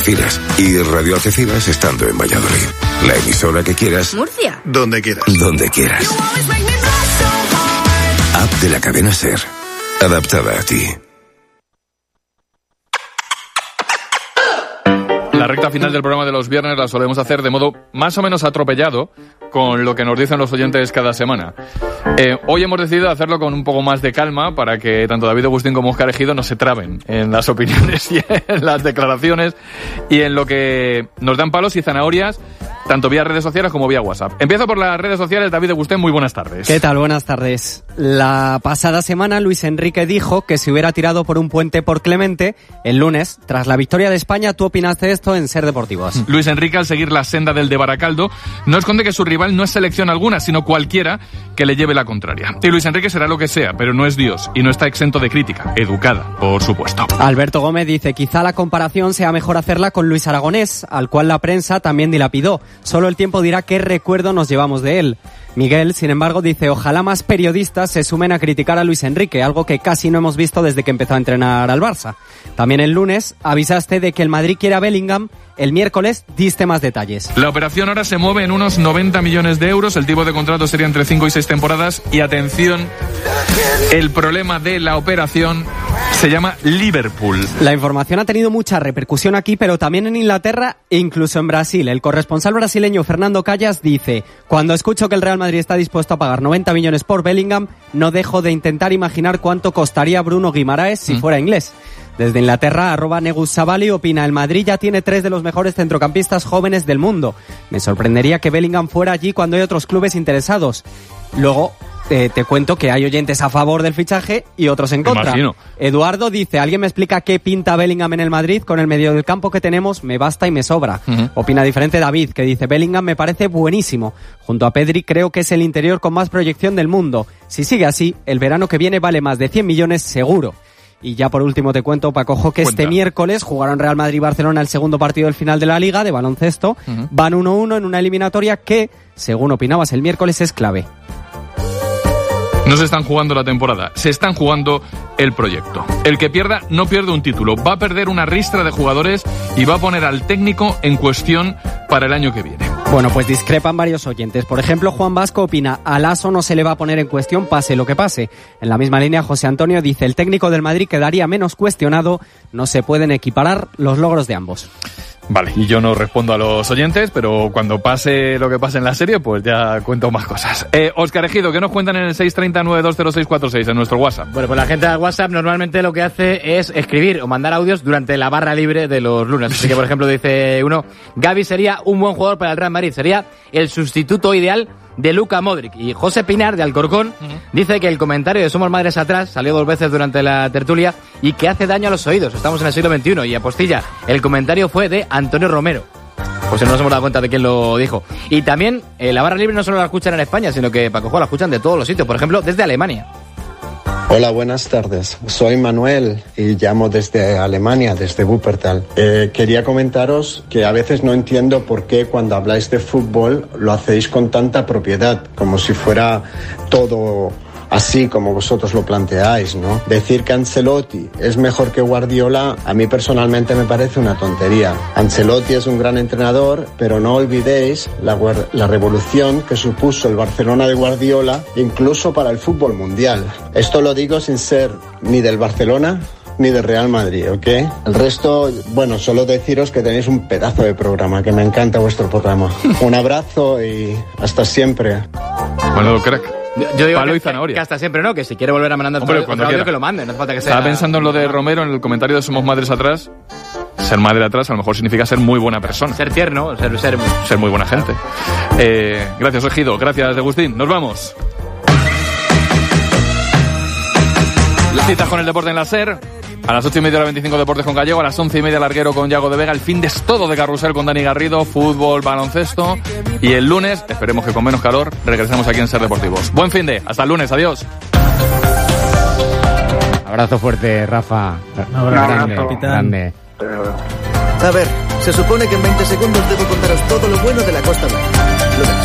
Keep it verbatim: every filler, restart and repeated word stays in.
Algeciras y Radio Algeciras estando en Valladolid. La emisora que quieras. Murcia. Donde quieras. Donde quieras. App de la cadena SER. Adaptada a ti. La recta final del programa de los viernes la solemos hacer de modo más o menos atropellado con lo que nos dicen los oyentes cada semana. Eh, hoy hemos decidido hacerlo con un poco más de calma para que tanto David Agustín como Óscar Ejido no se traben en las opiniones y en las declaraciones y en lo que nos dan palos y zanahorias, tanto vía redes sociales como vía WhatsApp. Empiezo por las redes sociales. David Agustín, muy buenas tardes. ¿Qué tal? Buenas tardes. La pasada semana Luis Enrique dijo que si hubiera tirado por un puente por Clemente, el lunes, tras la victoria de España, tú opinaste esto en Ser Deportivos. Luis Enrique, al seguir la senda del de Baracaldo, no esconde que su rival no es selección alguna, sino cualquiera que le lleve la contraria. Y Luis Enrique será lo que sea, pero no es Dios y no está exento de crítica, educada, por supuesto. Alberto Gómez dice, quizá la comparación sea mejor hacerla con Luis Aragonés, al cual la prensa también dilapidó. Solo el tiempo dirá qué recuerdo nos llevamos de él. Miguel, sin embargo, dice, ojalá más periodistas se sumen a criticar a Luis Enrique, algo que casi no hemos visto desde que empezó a entrenar al Barça. También el lunes avisaste de que el Madrid quiere a Bellingham. El miércoles diste más detalles. La operación ahora se mueve en unos noventa millones de euros. El tipo de contrato sería entre cinco y seis temporadas. Y atención, el problema de la operación se llama Liverpool. La información ha tenido mucha repercusión aquí, pero también en Inglaterra e incluso en Brasil. El corresponsal brasileño Fernando Callas dice, cuando escucho que el Real Madrid está dispuesto a pagar noventa millones por Bellingham, no dejo de intentar imaginar cuánto costaría Bruno Guimaraes si mm. fuera inglés. Desde Inglaterra, arroba Negus Savali opina, el Madrid ya tiene tres de los mejores centrocampistas jóvenes del mundo. Me sorprendería que Bellingham fuera allí cuando hay otros clubes interesados. Luego, eh, te cuento que hay oyentes a favor del fichaje y otros en contra. Imagino. Eduardo dice, ¿alguien me explica qué pinta Bellingham en el Madrid? Con el medio del campo que tenemos me basta y me sobra. Uh-huh. Opina diferente David, que dice, Bellingham me parece buenísimo. Junto a Pedri creo que es el interior con más proyección del mundo. Si sigue así, el verano que viene vale más de cien millones seguro. Y ya por último te cuento, Pacojo, que Cuenta. Este miércoles jugaron Real Madrid y Barcelona el segundo partido del final de la Liga de baloncesto. Uh-huh. Van uno uno en una eliminatoria que, según opinabas el miércoles, es clave. No se están jugando la temporada, se están jugando el proyecto. El que pierda no pierde un título, va a perder una ristra de jugadores y va a poner al técnico en cuestión para el año que viene. Bueno, pues discrepan varios oyentes. Por ejemplo, Juan Vasco opina, a Lasso no se le va a poner en cuestión pase lo que pase. En la misma línea, José Antonio dice, el técnico del Madrid quedaría menos cuestionado, no se pueden equiparar los logros de ambos. Vale, y yo no respondo a los oyentes, pero cuando pase lo que pase en la serie, pues ya cuento más cosas. Eh, Óscar Ejido, ¿qué nos cuentan en el seis tres cero nueve dos cero seis cuatro seis en nuestro WhatsApp? Bueno, pues la gente de WhatsApp normalmente lo que hace es escribir o mandar audios durante la barra libre de los lunes. Así que, por ejemplo, dice uno, Gavi sería un buen jugador para el Real Madrid, sería el sustituto ideal de Luka Modric. Y José Pinar, de Alcorcón, uh-huh. dice que el comentario de Somos Madres Atrás salió dos veces durante la tertulia y que hace daño a los oídos. Estamos en el siglo veintiuno y apostilla, el comentario fue de Antonio Romero. Pues no nos hemos dado cuenta de quién lo dijo. Y también eh, la barra libre no solo la escuchan en España, sino que Paco, la escuchan de todos los sitios. Por ejemplo, desde Alemania. Hola, buenas tardes. Soy Manuel y llamo desde Alemania, desde Wuppertal. Eh, quería comentaros que a veces no entiendo por qué cuando habláis de fútbol lo hacéis con tanta propiedad, como si fuera todo así como vosotros lo planteáis, ¿no? Decir que Ancelotti es mejor que Guardiola, a mí personalmente me parece una tontería. Ancelotti es un gran entrenador, pero no olvidéis la, la revolución que supuso el Barcelona de Guardiola, incluso para el fútbol mundial. Esto lo digo sin ser ni del Barcelona ni del Real Madrid, ¿ok? El resto, bueno, solo deciros que tenéis un pedazo de programa, que me encanta vuestro programa. Un abrazo y hasta siempre. Bueno, crack. Yo digo Palo que, y zanahoria. que hasta siempre no, que si quiere volver a mandar Hombre, otro, otro audio que lo mande, no hace falta que sea... Estaba pensando en lo de Romero, en el comentario de Somos Madres Atrás. Ser madre atrás a lo mejor significa ser muy buena persona. Ser tierno, ser... Ser, ser muy buena gente. Eh, gracias, Ejido. Gracias, Agustín. Nos vamos. Citas con el deporte en la SER. A las ocho y media, la veinticinco Deportes con Gallego. A las once y media, Larguero con Yago de Vega. El fin de todo de carrusel con Dani Garrido. Fútbol, baloncesto. Y el lunes, esperemos que con menos calor, regresamos aquí en Ser Deportivos. Buen fin de. Hasta el lunes. Adiós. Abrazo fuerte, Rafa. No, grande, capitán. grande. A ver, se supone que en veinte segundos debo contaros todo lo bueno de la Costa Blanca. Lo